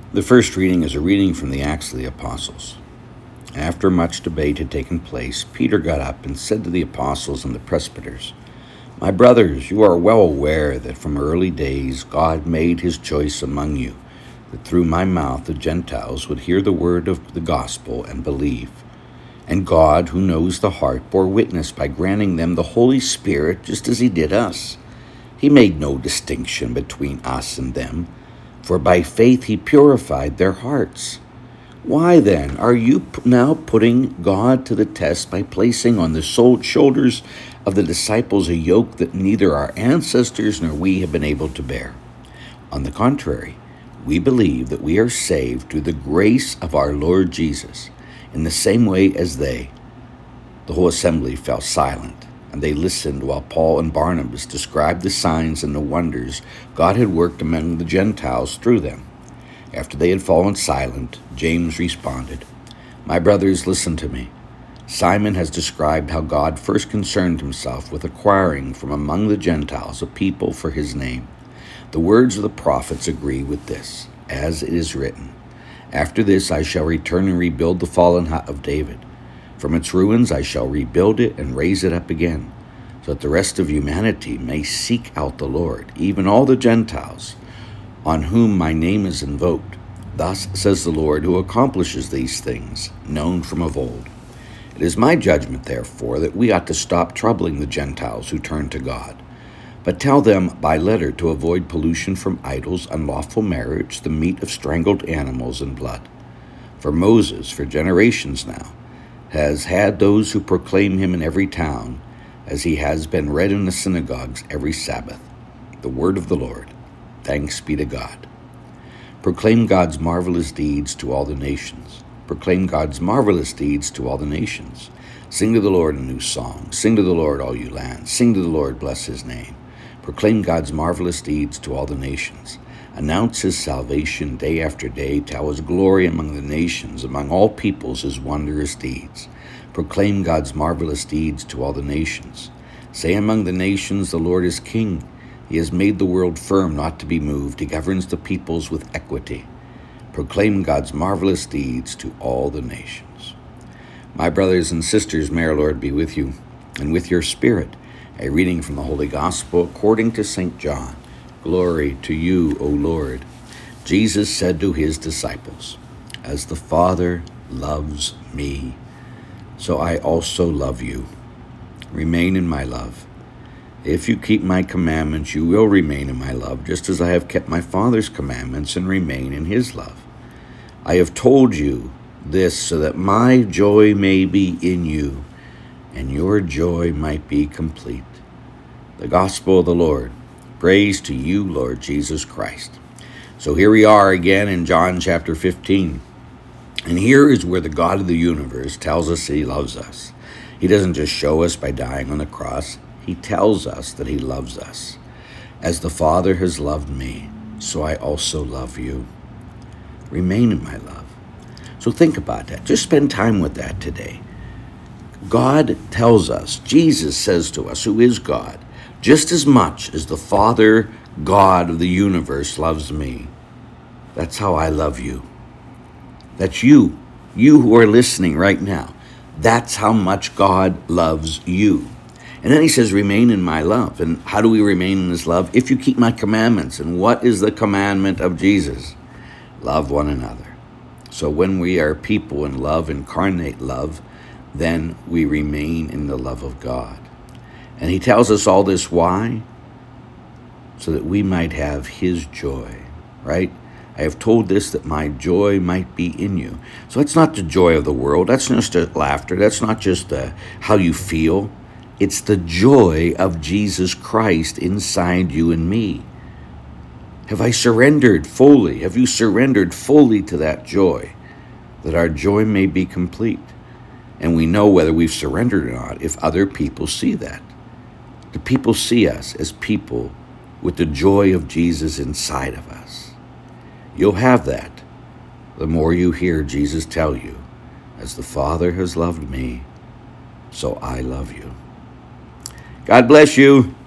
The first reading is a reading from the Acts of the Apostles. After much debate had taken place, Peter got up and said to the apostles and the presbyters, "My brothers, you are well aware that from early days God made his choice among you, that through my mouth the Gentiles would hear the word of the gospel and believe. And God, who knows the heart, bore witness by granting them the Holy Spirit just as he did us. He made no distinction between us and them, for by faith he purified their hearts. Why then are you now putting God to the test by placing on the shoulders of the disciples a yoke that neither our ancestors nor we have been able to bear? On the contrary, we believe that we are saved through the grace of our Lord Jesus, in the same way as they." The whole assembly fell silent, and they listened while Paul and Barnabas described the signs and the wonders God had worked among the Gentiles through them. After they had fallen silent, James responded, "My brothers, listen to me. Simon has described how God first concerned himself with acquiring from among the Gentiles a people for his name. The words of the prophets agree with this, as it is written, 'After this I shall return and rebuild the fallen house of David. From its ruins I shall rebuild it and raise it up again, so that the rest of humanity may seek out the Lord, even all the Gentiles, on whom my name is invoked. Thus says the Lord, who accomplishes these things, known from of old. It is my judgment, therefore, that we ought to stop troubling the Gentiles who turn to God, but tell them by letter to avoid pollution from idols, unlawful marriage, the meat of strangled animals, and blood. For Moses, for generations now, has had those who proclaim him in every town, as he has been read in the synagogues every Sabbath. The word of the Lord. Thanks be to God. Proclaim God's marvelous deeds to all the nations. Proclaim God's marvelous deeds to all the nations. Sing to the Lord a new song. Sing to the Lord, all you lands. Sing to the Lord, bless his name. Proclaim God's marvelous deeds to all the nations. Announce his salvation day after day. Tell his glory among the nations, among all peoples his wondrous deeds. Proclaim God's marvelous deeds to all the nations. Say among the nations, the Lord is king. He has made the world firm, not to be moved. He governs the peoples with equity. Proclaim God's marvelous deeds to all the nations. My brothers and sisters, may our Lord be with you, and with your spirit. A reading from the Holy Gospel according to St. John. Glory to you, O Lord. Jesus said to his disciples, "As the Father loves me, so I also love you. Remain in my love. If you keep my commandments, you will remain in my love, just as I have kept my Father's commandments and remain in his love. I have told you this so that my joy may be in you, and your joy might be complete." The Gospel of the Lord. Praise to you, Lord Jesus Christ. So here we are again in John chapter 15. And here is where the God of the universe tells us that he loves us. He doesn't just show us by dying on the cross. He tells us that he loves us. "As the Father has loved me, so I also love you. Remain in my love." So think about that. Just spend time with that today. God tells us, Jesus says to us, who is God, just as much as the Father, God of the universe, loves me, that's how I love you. That's you who are listening right now. That's how much God loves you. And then he says, remain in my love. And how do we remain in his love? If you keep my commandments. And what is the commandment of Jesus? Love one another. So when we are people in love, incarnate love, then we remain in the love of God. And he tells us all this why? So that we might have his joy, right? I have told this that my joy might be in you. So it's not the joy of the world. That's not just laughter. That's not just how you feel. It's the joy of Jesus Christ inside you and me. Have I surrendered fully? Have you surrendered fully to that joy, that our joy may be complete? And we know whether we've surrendered or not if other people see that. Do people see us as people with the joy of Jesus inside of us? You'll have that the more you hear Jesus tell you, "As the Father has loved me, so I love you." God bless you.